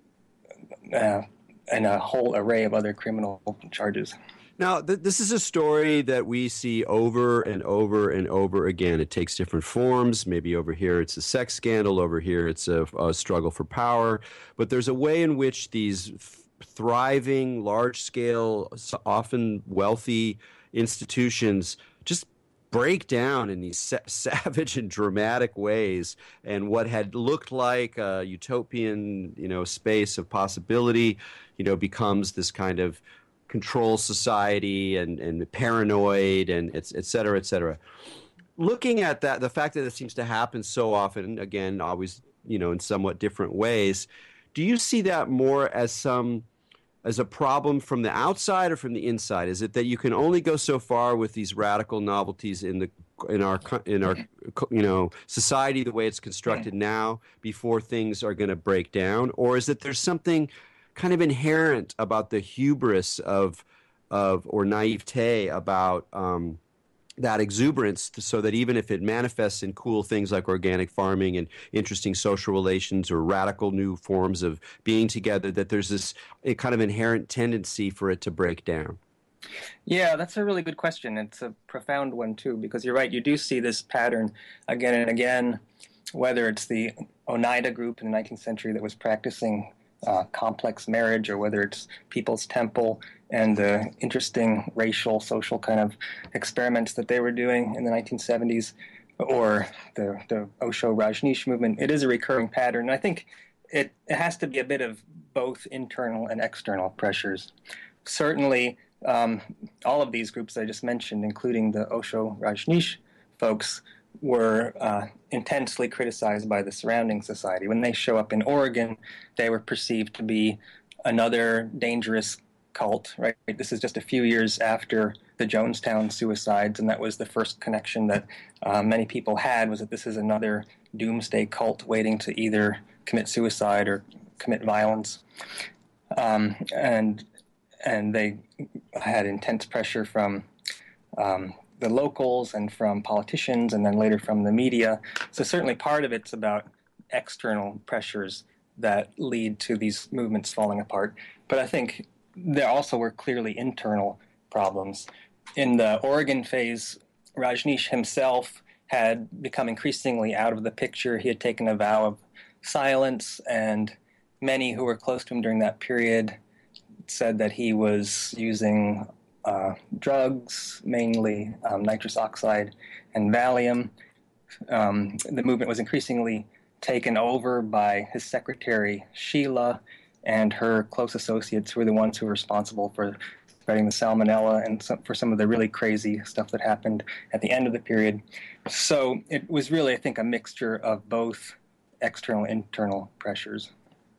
uh, and a whole array of other criminal charges. Now, th- this is a story that we see over and over and over again. It takes different forms. Maybe over here it's a sex scandal. Over here it's a, a struggle for power. But there's a way in which these th- thriving, large-scale, often wealthy institutions just break down in these sa- savage and dramatic ways. And what had looked like a utopian, you know, space of possibility, you know, becomes this kind of control society and, and paranoid and et, et cetera, et cetera. Looking at that, the fact that it seems to happen so often, again, always, you know, in somewhat different ways, do you see that more as some as a problem from the outside or from the inside? Is it that you can only go so far with these radical novelties in the in our in our you know society the way it's constructed now before things are going to break down, or is it there's something kind of inherent about the hubris of of or naivete about um, that exuberance, so that even if it manifests in cool things like organic farming and interesting social relations or radical new forms of being together, that there's this a kind of inherent tendency for it to break down? Yeah, that's a really good question. It's a profound one, too, because you're right. You do see this pattern again and again, whether it's the Oneida group in the nineteenth century that was practicing uh, complex marriage, or whether it's People's Temple and the interesting racial, social kind of experiments that they were doing in the nineteen seventies, or the, the Osho Rajneesh movement. It is a recurring pattern. And I think it, it has to be a bit of both internal and external pressures. Certainly, um, all of these groups I just mentioned, including the Osho Rajneesh folks, were uh, intensely criticized by the surrounding society. When they show up in Oregon, they were perceived to be another dangerous cult, right? This is just a few years after the Jonestown suicides, and that was the first connection that uh, many people had, was that this is another doomsday cult waiting to either commit suicide or commit violence. Um, and and they had intense pressure from um, the locals and from politicians, and then later from the media. So certainly part of it's about external pressures that lead to these movements falling apart. But I think there also were clearly internal problems. In the Oregon phase, Rajneesh himself had become increasingly out of the picture. He had taken a vow of silence, and many who were close to him during that period said that he was using uh, drugs, mainly um, nitrous oxide and Valium. Um, the movement was increasingly taken over by his secretary, Sheila, and her close associates, who were the ones who were responsible for spreading the salmonella and some, for some of the really crazy stuff that happened at the end of the period. So it was really, I think, a mixture of both external and internal pressures,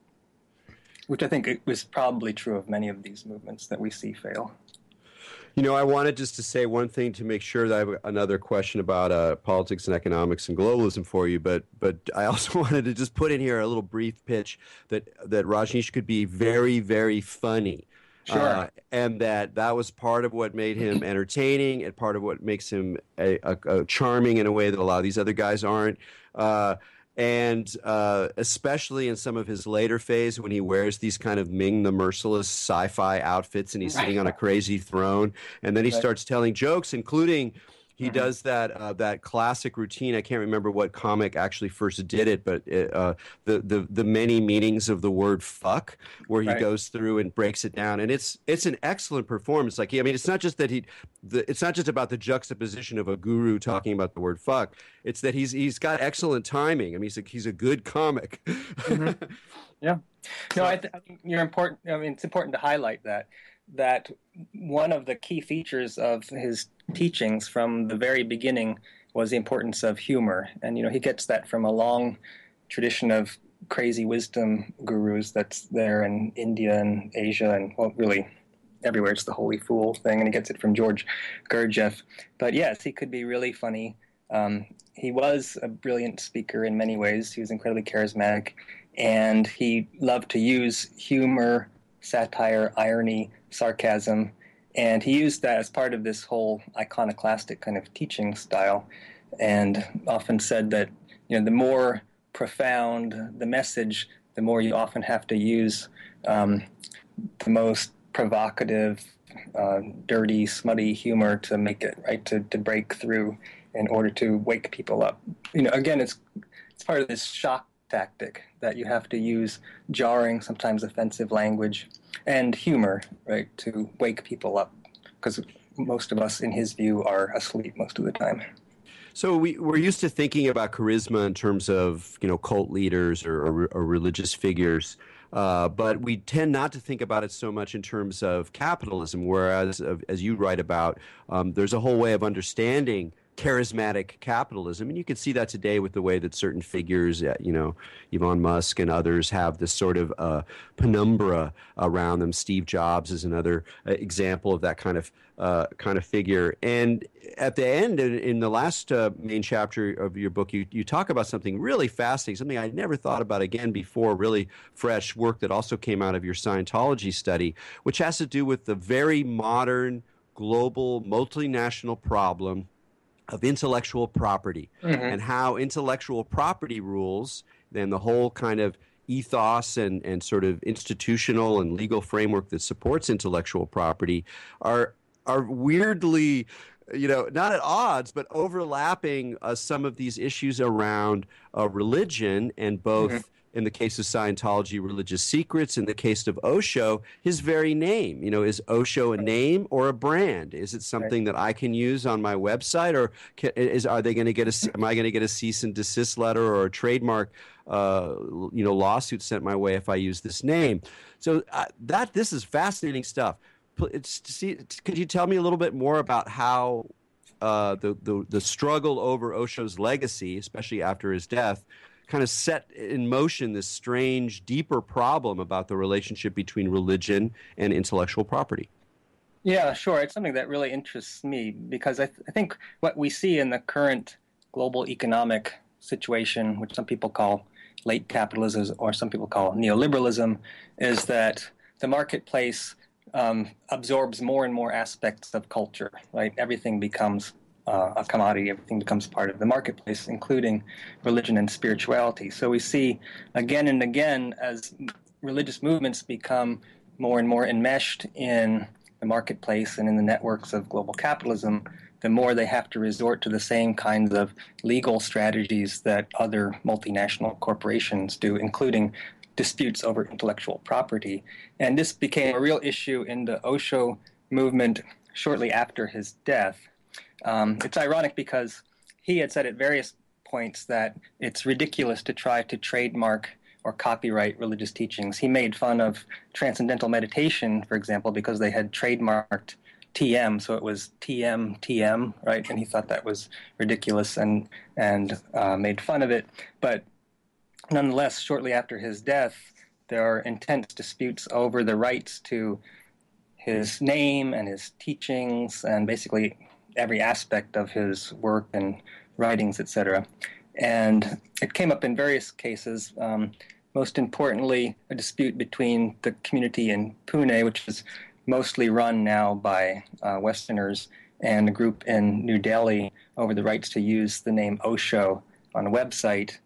which I think it was probably true of many of these movements that we see fail. You know, I wanted just to say one thing to make sure that I have another question about uh, politics and economics and globalism for you, but but I also wanted to just put in here a little brief pitch that, that Rajneesh could be very, very funny. Sure. Uh, and that that was part of what made him entertaining and part of what makes him a, a, a charming in a way that a lot of these other guys aren't. Uh, and uh, especially in some of his later phase when he wears these kind of Ming the Merciless sci-fi outfits and he's Right. sitting on a crazy throne, and then he Right. starts telling jokes, including he Mhm. does that uh, that classic routine. I can't remember what comic actually first did it, but it, uh, the the the many meanings of the word "fuck," where he Right. goes through and breaks it down, and it's it's an excellent performance. Like, I mean, it's not just that he, the, it's not just about the juxtaposition of a guru talking about the word "fuck." It's that he's he's got excellent timing. I mean, he's a, he's a good comic. Mm-hmm. Yeah. No, I, th- I think you're important. I mean, it's important to highlight that that one of the key features of his teachings from the very beginning was the importance of humor, and you know he gets that from a long tradition of crazy wisdom gurus that's there in India and Asia and well, really everywhere. It's the holy fool thing, and he gets it from George Gurdjieff. But yes, he could be really funny. Um, he was a brilliant speaker in many ways. He was incredibly charismatic, and he loved to use humor, satire, irony, sarcasm, and he used that as part of this whole iconoclastic kind of teaching style, and often said that you know the more profound the message, the more you often have to use um, the most provocative, uh, dirty, smutty humor to make it right to, to break through in order to wake people up. You know, again, it's it's part of this shock tactic that you have to use jarring, sometimes offensive language and humor, right, to wake people up, because most of us, in his view, are asleep most of the time. So we, we're used to thinking about charisma in terms of, you know, cult leaders or, or, or religious figures, uh, but we tend not to think about it so much in terms of capitalism, whereas, uh, as you write about, um, there's a whole way of understanding charismatic capitalism. And you can see that today with the way that certain figures, uh, you know, Elon Musk and others have this sort of uh, penumbra around them. Steve Jobs is another uh, example of that kind of uh, kind of figure. And at the end, in, in the last uh, main chapter of your book, you, you talk about something really fascinating, something I'd never thought about again before, really fresh work that also came out of your Scientology study, which has to do with the very modern, global, multinational problem of intellectual property, Mm-hmm. and how intellectual property rules, then the whole kind of ethos and, and sort of institutional and legal framework that supports intellectual property are are weirdly, you know, not at odds, but overlapping uh, some of these issues around uh, religion, and both Mm-hmm. in the case of Scientology, religious secrets. In the case of Osho, his very name. You know, is Osho a name or a brand? Is it something that I can use on my website, or can, is are they going to get a? Am I going to get a cease and desist letter or a trademark, uh, you know, lawsuit sent my way if I use this name? So uh, that this is fascinating stuff. It's, see, could you tell me a little bit more about how uh, the, the the struggle over Osho's legacy, especially after his death, kind of set in motion this strange, deeper problem about the relationship between religion and intellectual property? Yeah, sure. It's something that really interests me because I, th- I think what we see in the current global economic situation, which some people call late capitalism or some people call neoliberalism, is that the marketplace um, absorbs more and more aspects of culture, right? Everything becomes uh, a commodity, everything becomes part of the marketplace, including religion and spirituality. So we see again and again as religious movements become more and more enmeshed in the marketplace and in the networks of global capitalism, the more they have to resort to the same kinds of legal strategies that other multinational corporations do, including disputes over intellectual property. And this became a real issue in the Osho movement shortly after his death. Um, it's ironic because he had said at various points that it's ridiculous to try to trademark or copyright religious teachings. He made fun of transcendental meditation, for example, because they had trademarked T M, so it was T M T M, right? And he thought that was ridiculous and and uh, made fun of it. But nonetheless, shortly after his death, there are intense disputes over the rights to his name and his teachings and basically every aspect of his work and writings, et cetera. And it came up in various cases. Um, most importantly, a dispute between the community in Pune, which is mostly run now by uh, Westerners and a group in New Delhi over the rights to use the name Osho on a website.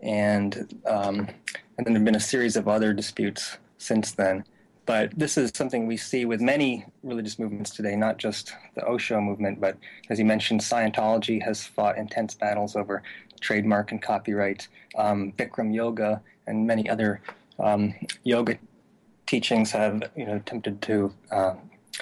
And, um, and then there have been a series of other disputes since then. But this is something we see with many religious movements today, not just the Osho movement, but as you mentioned, Scientology has fought intense battles over trademark and copyright. Um, Bikram yoga and many other um, yoga teachings have, you know, attempted to uh,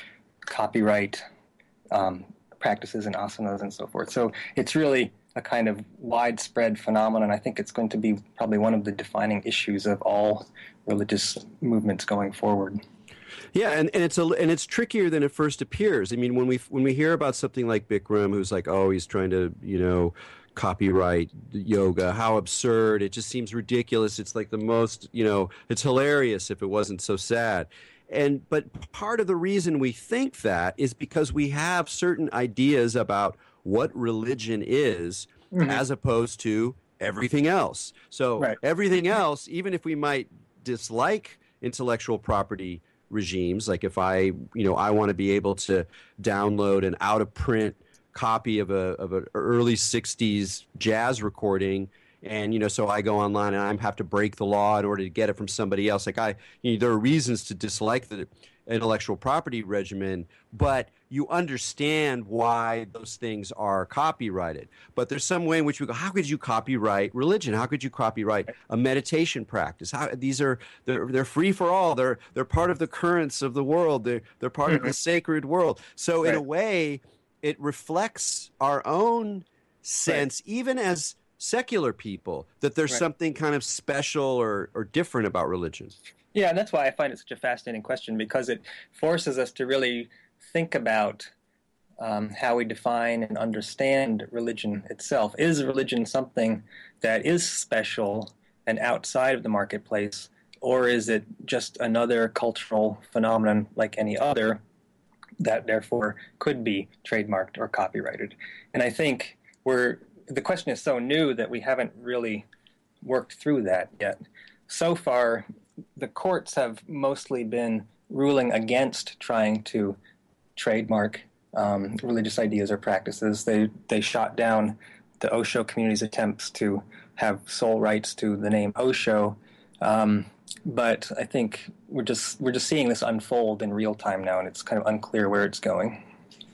copyright um, practices and asanas and so forth. So it's really a kind of widespread phenomenon. I think it's going to be probably one of the defining issues of all religious movements going forward. Yeah, and, and it's a and it's trickier than it first appears. I mean, when we when we hear about something like Bikram, who's like, oh, he's trying to, you know, copyright yoga, how absurd! It just seems ridiculous. It's like the most, you know, it's hilarious if it wasn't so sad. And but part of the reason we think that is because we have certain ideas about what religion is, mm-hmm. as opposed to everything else. So right. everything else, even if we might dislike intellectual property regimes, like if I, you know, I want to be able to download an out of print copy of a of an early sixties jazz recording, and you know, so I go online and I have to break the law in order to get it from somebody else. Like I, you know, there are reasons to dislike the intellectual property regimen, but you understand why those things are copyrighted. But there's some way in which we go, how could you copyright religion? How could you copyright a meditation practice? How these are they're they're free for all. They're they're part of the currents of the world. They're they're part mm-hmm. of the sacred world. So right. in a way, it reflects our own sense, right. even as secular people, that there's right. something kind of special or, or different about religion. Yeah, and that's why I find it such a fascinating question, because it forces us to really think about um, how we define and understand religion itself. Is religion something that is special and outside of the marketplace, or is it just another cultural phenomenon like any other that therefore could be trademarked or copyrighted? And I think we're the question is so new that we haven't really worked through that yet. So far, the courts have mostly been ruling against trying to trademark um, religious ideas or practices. They they shot down the Osho community's attempts to have sole rights to the name Osho. Um, but I think we're just we're just seeing this unfold in real time now, and it's kind of unclear where it's going.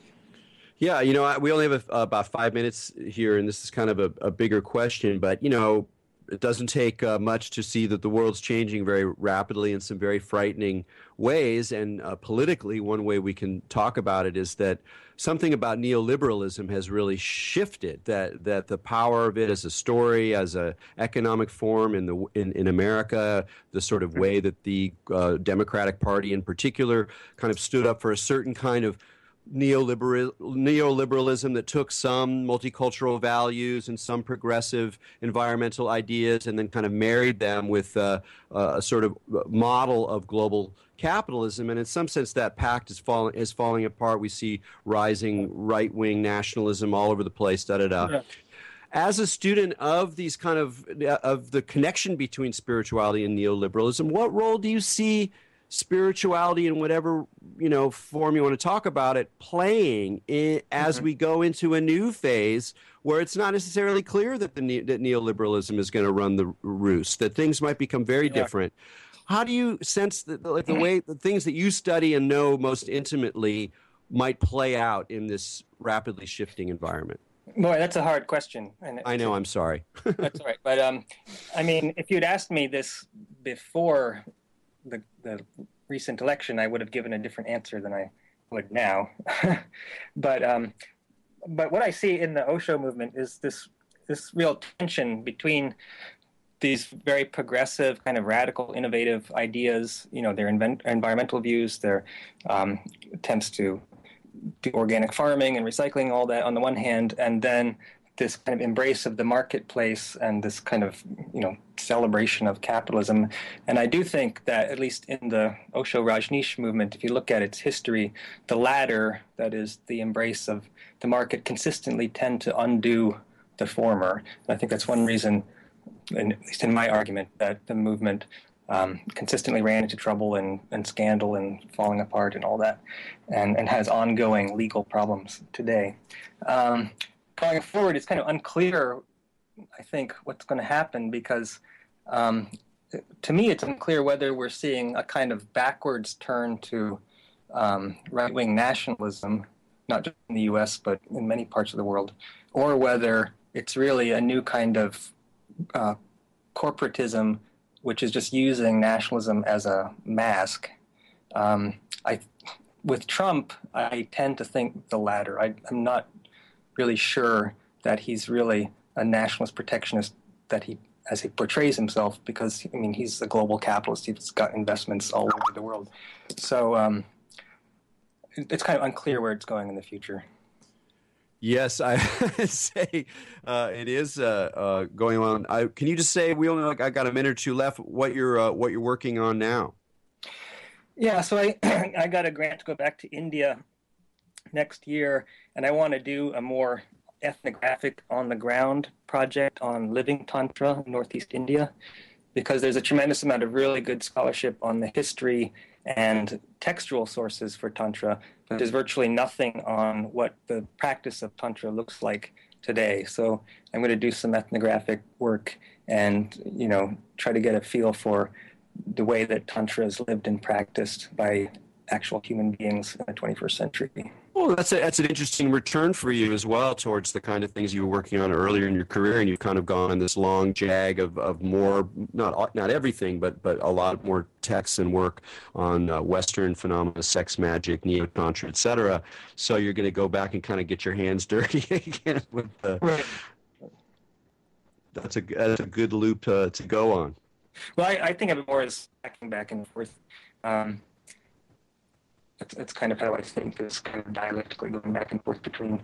Yeah, you know, I, we only have a, about five minutes here, and this is kind of a, a bigger question, but, you know, it doesn't take uh, much to see that the world's changing very rapidly in some very frightening ways. And uh, politically, one way we can talk about it is that something about neoliberalism has really shifted, that that the power of it as a story, as an economic form in, the, in, in America, the sort of way that the uh, Democratic Party in particular kind of stood up for a certain kind of neoliberal neoliberalism that took some multicultural values and some progressive environmental ideas and then kind of married them with uh, a sort of model of global capitalism. And in some sense, that pact is falling is falling apart. We see rising right-wing nationalism all over the place. Da da da. Yeah. As a student of these kind of of the connection between spirituality and neoliberalism, what role do you see spirituality in whatever, you know, form you want to talk about it playing in, as mm-hmm. we go into a new phase where it's not necessarily clear that the ne- that neoliberalism is going to run the roost, that things might become very yeah. different. How do you sense that like the way the things that you study and know most intimately might play out in this rapidly shifting environment? Boy, that's a hard question. And I know, I'm sorry. That's all right. But um, I mean, if you'd asked me this before The, the recent election, I would have given a different answer than I would now. but um, but what I see in the Osho movement is this this real tension between these very progressive, kind of radical, innovative ideas. You know, their invent- environmental views, their um, attempts to do organic farming and recycling, all that on the one hand, and then this kind of embrace of the marketplace and this kind of, you know, celebration of capitalism. And I do think that, at least in the Osho Rajneesh movement, if you look at its history, the latter, that is the embrace of the market, consistently tend to undo the former. And I think that's one reason, at least in my argument, that the movement um, consistently ran into trouble and, and scandal and falling apart and all that, and, and has ongoing legal problems today. Um, going forward, it's kind of unclear, I think, what's going to happen because um, to me it's unclear whether we're seeing a kind of backwards turn to um, right-wing nationalism, not just in the U S, but in many parts of the world, or whether it's really a new kind of uh, corporatism, which is just using nationalism as a mask. Um, I, with Trump, I tend to think the latter. I, I'm not really sure that he's really a nationalist protectionist that he, as he portrays himself, because, I mean, he's a global capitalist. He's got investments all over the world. So um, it's kind of unclear where it's going in the future. Yes, I say uh, it is uh, uh, going on. I, can you just say, we only like I got a minute or two left, what you're uh, what you're working on now? Yeah, so I I got a grant to go back to India next year, and I want to do a more ethnographic on the ground project on living Tantra in Northeast India, because there's a tremendous amount of really good scholarship on the history and textual sources for Tantra, but there's virtually nothing on what the practice of Tantra looks like today. So I'm going to do some ethnographic work and, you know, try to get a feel for the way that Tantra is lived and practiced by actual human beings in the twenty-first century. Well, that's a, that's an interesting return for you as well towards the kind of things you were working on earlier in your career, and you've kind of gone on this long jag of, of more, not not everything, but but a lot more texts and work on uh, Western phenomena, sex magic, neo-tantra, et cetera. So you're going to go back and kind of get your hands dirty again with the, right. That's a, that's a good loop to, to go on. Well, I, I think of it more as backing back and forth. Um, It's, it's kind of how I think, this kind of dialectically going back and forth between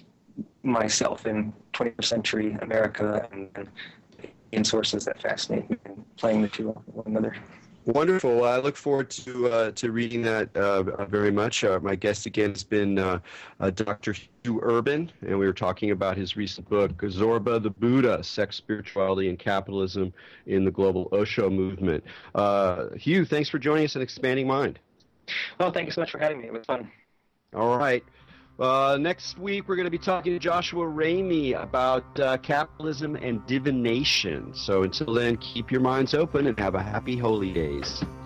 myself in twenty-first century America and, and in sources that fascinate me, and playing the two off one another. Wonderful. I look forward to uh, to reading that uh, very much. Uh, my guest again has been uh, uh, Doctor Hugh Urban, and we were talking about his recent book, Zorba the Buddha, Sex, Spirituality, and Capitalism in the Global Osho Movement. Uh, Hugh, thanks for joining us on Expanding Mind. Well, thank you so much for having me. It was fun. All right. Uh, next week, we're going to be talking to Joshua Ramey about uh, capitalism and divination. So until then, keep your minds open and have a happy holy days.